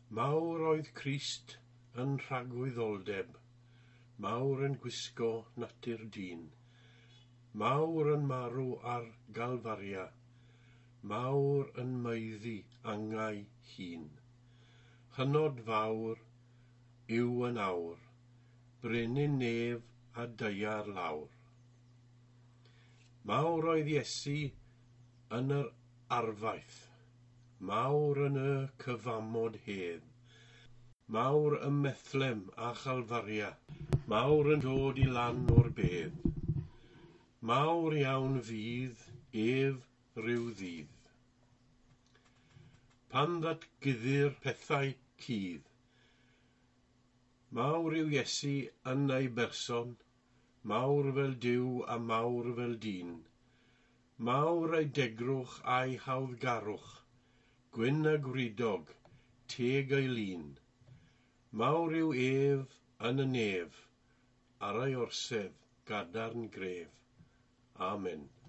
Mawr oedd Crist yn rhagwyddoldeb, mawr yn gwisgo natur dyn, mawr yn marw ar Galfaria, mawr yn meiddi angau hun. Hynod fawr yw yn awr, brenin nef a deiar lawr. Mawr oedd Iesu yn yr arfaith, mawr yn y cyfamod hedd, mawr ym Methlem a Chalfaria, mawr yn dod i lan o'r bedd. Mawr iawn fydd ef rhyw ddydd. Pan ddatguddir pethau cudd, mawr yw Iesu yn ei berson, mawr fel Duw a mawr fel dyn. Mawr ei degrwch a'i hawddgarwch, gwyn a gwridog, teg ei lun. Mawr yw ef yn y nef, ar ei orsedd gadarn gref. Amen.